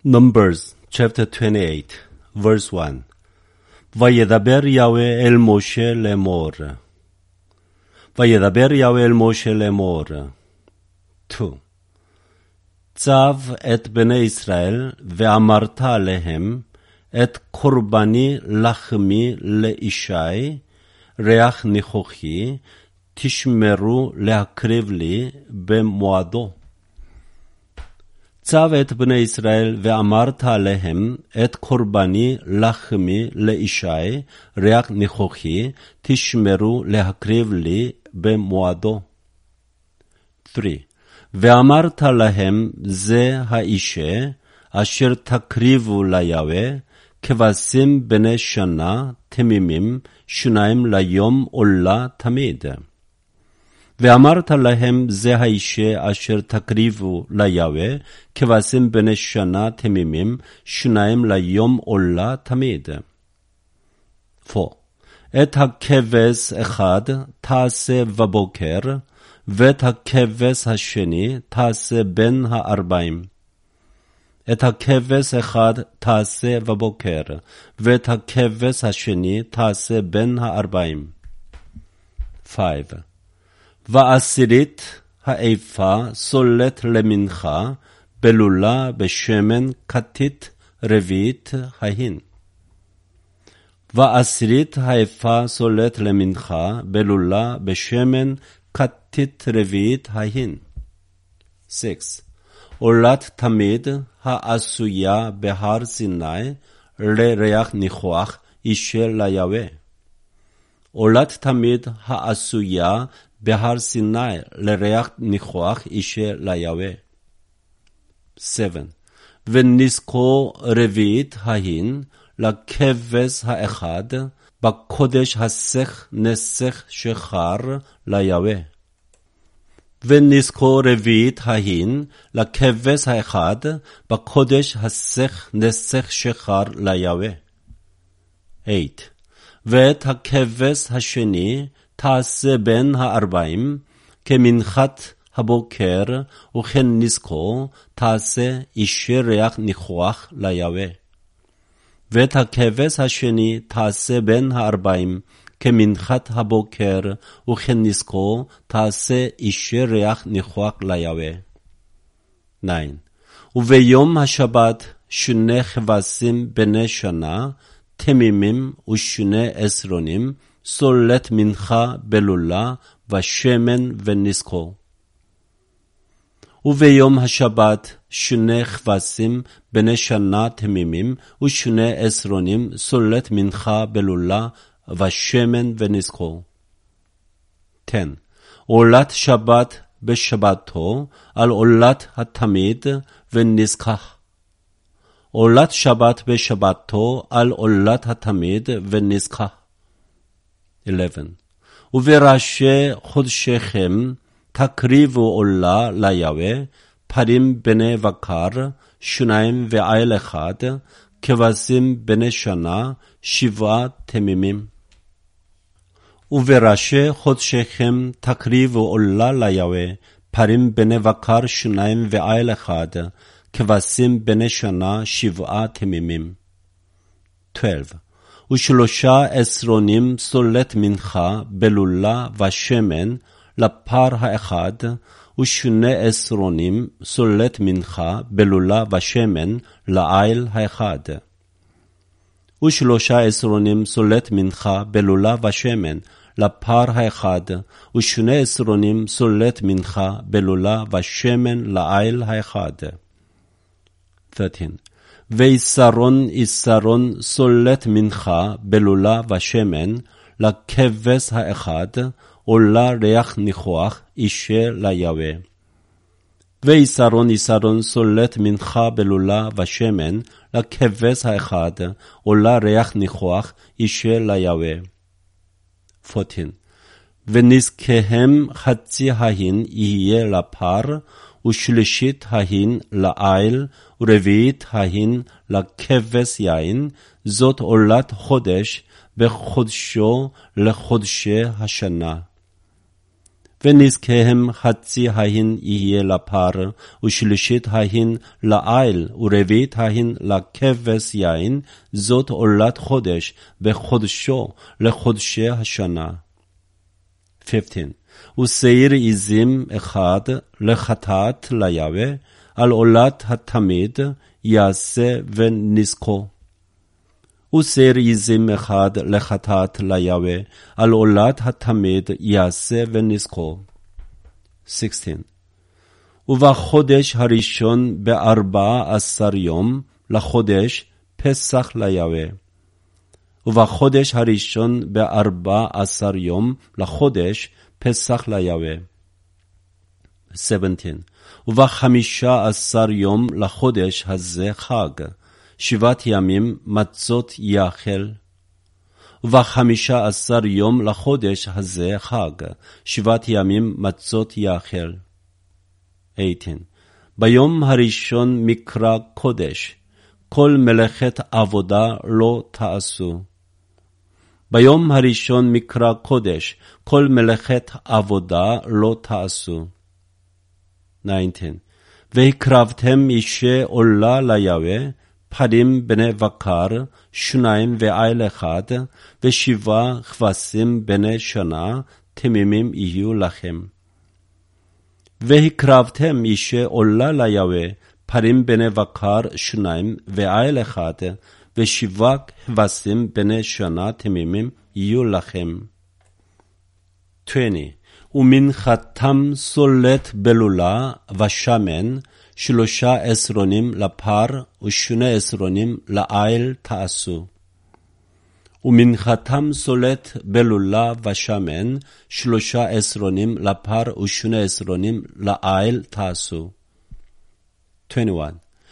Numbers chapter 28 verse 1 וידבר יהוה אל משה לאמור. וידבר יהוה אל משה לאמור. 2. צב את בני ישראל ואמרת עליהם את קורבני לחמי לישי ריח ניחוחי תשמרו להקריב לי במועדו. צב את בני ישראל ואמרת עליהם את קורבני לחמי לישי ריח ניחוחי תשמרו להקריב לי במועדו. 3. ואמרת להם זה האישה אשר תקריבו ליהוה כבשים בני שנה תמימים 2 ליום עולה תמיד. ואמרת להם זה האישה אשר תקריבו ליהוה כבשים בני שנה תמימים 2 ליום עולה תמיד. 4. את הכבש אחד תעשה בבוקר ואת הכבש השני תעשה בין 40. את הכבש אחד תעשה בבוקר ואת הכבש השני תעשה בין 40. 5. ועשירית האיפה סולת למנחה בלולה בשמן כתית רביעית ההין. ועשירית האיפה סולת למנחה בלולה בשמן כתית רביעית ההין. 6. עולת תמיד העשויה בהר סיני לריח ניחוח אישה ליהוה. עולת תמיד העשויה בהר סיני לריח ניחוח אישה ליהוה. 7. ונזכו רביעית ההין לכבש האחד בקודש הסך נסך שחר ליהוה. ונזכו רביעית ההין לכבש האחד בקודש הסך נסך שחר ליהוה. 8. ואת הכבש השני תעשה בין 40 כמנחת הבוקר וכן נזכו תעשה אישה ריח ניחוח ליהוה. ואת הכבש השני תעשה בין 40 כמנחת הבוקר וכן נזכו תעשה אישה ריח ניחוח ליהוה. 9. וביום השבת 2 כבשים בני שנה תמימים ו2 עשרונים סולת מנחה בלולה ושמן ונזכו. וביום השבת 2 כבשים בני שנה תמימים ו2 עשרונים סולת מנחה בלולה ושמן ונזכו. 10. עולת שבת בשבתו על עולת התמיד ונזכח. עולת שבת בשבתו על עולת התמיד ונזכח. 11. ובראשי חודשיכם תקריבו עולה ליהוה פרים בני בקר 2 ועיל 1 כבשים בני שנה 7 תמימים. ובראשי חודשיכם תקריבו עולה ליהוה פרים בני בקר 2 ועיל 1 כבשים בני שנה 7 תמימים. 12. ו3 עשרונים סולת מנחה בלולה ושמן לפר האחד ו2 עשרונים סולת מנחה בלולה ושמן לעיל האחד. ו3 עשרונים סולת מנחה בלולה ושמן לפר האחד ו2 עשרונים סולת מנחה בלולה ושמן לעיל האחד. 13. ויסרון סולת מנחה בלולה ושמן לכבש האחד עולה ריח ניחוח אישה ליהוה. ויסרון סולת מנחה בלולה ושמן לכבש האחד עולה ריח ניחוח אישה ליהוה. 14. ונזכיהם חצי ההין יהיה לפר ושלישית ההין לעיל ורביעית ההין לכבש יין, זאת עולת חודש בחודשו לחודשי השנה. ונזקיהם חצי ההין יהיה לפר, ושלישית ההין לעיל, ורביעית ההין לכבש יין, זאת עולת חודש, וחודשו לחודשי השנה. 15. ושעיר עזים אחד לחטאת ליהווה, על עולת התמיד יעשה ונזקו. ושעיר עזים אחד לחטאת ליהווה, על עולת התמיד יעשה ונזקו. 16. ובחודש הראשון ב14 יום לחודש פסח ליהווה. ובחודש הראשון ב14 יום לחודש פסח ליהווה. 17. וב15 יום לחודש הזה חג, 7 ימים מצות יאכל. וב15 יום לחודש הזה חג, 7 ימים מצות יאכל. 18. ביום הראשון מקרא קודש, כל מלאכת עבודה לא תעשו. ביום הראשון מקרא קודש, כל מלאכת עבודה לא תעשו. 19. והקרבתם אישי עולה ליהווה, פרים בני בקר, 2 ועיל אחד, ו7 כבשים בני שנה, תמימים יהיו לכם. והקרבתם אישי עולה ליהווה, פרים בני בקר, 2 ועיל אחד, ו7 כבשים בני שנה, תמימים יהיו לכם. 20. ומנחתם סולת בלולה ושמן, 3 עשרונים לפר ו2 עשרונים לעיל תעשו. ומנחתם סולת בלולה ושמן, 3 עשרונים לפר ו2 עשרונים לעיל תעשו. 21.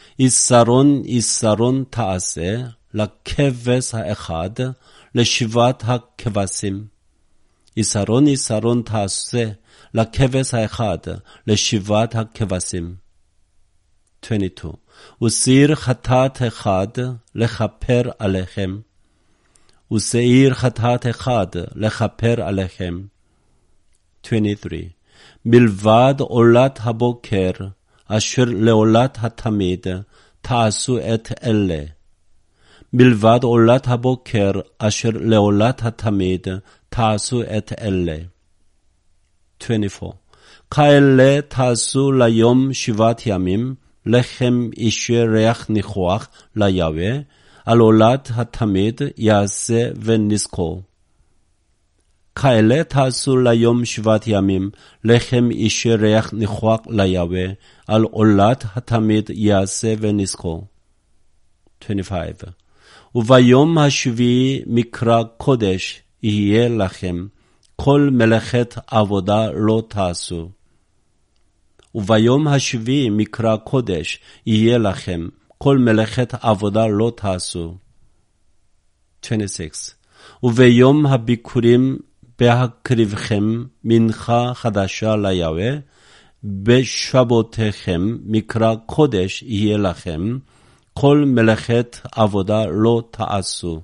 יסרון תעשה לכבש האחד, ל7 הכבשים. יסרון תעשה לכבש האחד, ל7 הכבשים. 22. ושעיר חטאת אחד לכפר עליכם. ושעיר חטאת אחד לכפר עליכם. 23. מלבד עולת הבוקר, אשר לעולת התמיד, תעשו את אלה. מלבד עולת הבוקר, אשר לעולת התמיד, תעשו את אלה. 24. כאלה תעשו ליום 7 ימים, לחם אישי ריח ניחוח ליהווה, על עולת התמיד יעשה ונזקו. כאלה תעשו ליום 7 ימים, לחם אישי ריח ניחוח ליהווה, על עולת התמיד יעשה ונזקו. 25. וביום השביעי מקרא קודש יהיה לכם, כל מלאכת עבודה לא תעשו. וביום השביעי מקרא קודש יהיה לכם, כל מלאכת עבודה לא תעשו. 26. וביום הביקורים בהקריבכם מנחה חדשה ליהווה, בשבותיכם מקרא קודש יהיה לכם, כל מלאכת עבודה לא תעשו.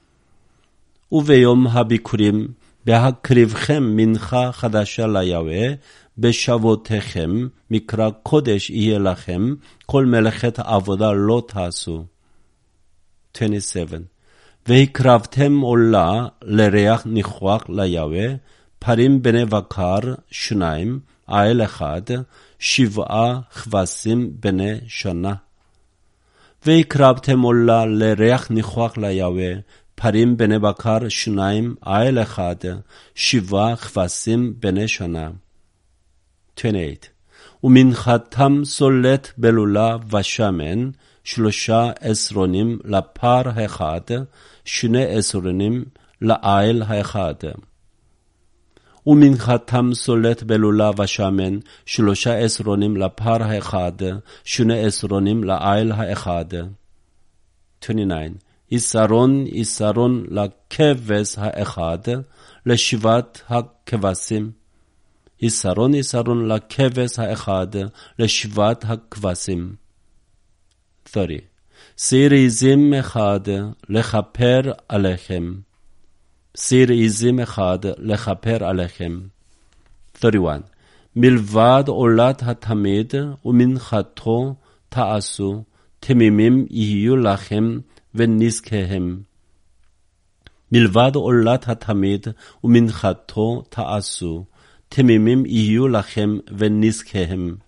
וביום הביקורים בהקריבכם מנחה חדשה ליהווה, בשבותיכם מקרא קודש יהיה לכם, כל מלאכת עבודה לא תעשו. 27. והקרבתם עולה לריח ניחוח ליהווה, פרים בני בקר 2, עיל אחד, 7 כבשים בני שנה. והקרבתם עולה לריח ניחוח ליהווה, פרים בני בקר 2, עיל אחד, 7 כבשים בני שנה. 28. ומנחתם סולת בלולה ושמן, 3 עשרונים לפר אחד, 2 עשרונים לעיל האחד. ומנחתם סולת בלולה ושמן, 3 עשרונים לפר האחד, 2 עשרונים לעיל האחד. 29. יסרון לכבש האחד, ל7 הכבשים. יסרון לכבש האחד, ל7 הכבשים. 30. שעיר עזים אחד לכפר עליכם. שעיר עזים אחד לכפר עליכם. 31. מלבד עולת התמיד ומנחתו תעשו, תמימים יהיו לכם ונזכיהם. מלבד עולת התמיד ומנחתו תעשו, תמימים יהיו לכם ונזכיהם.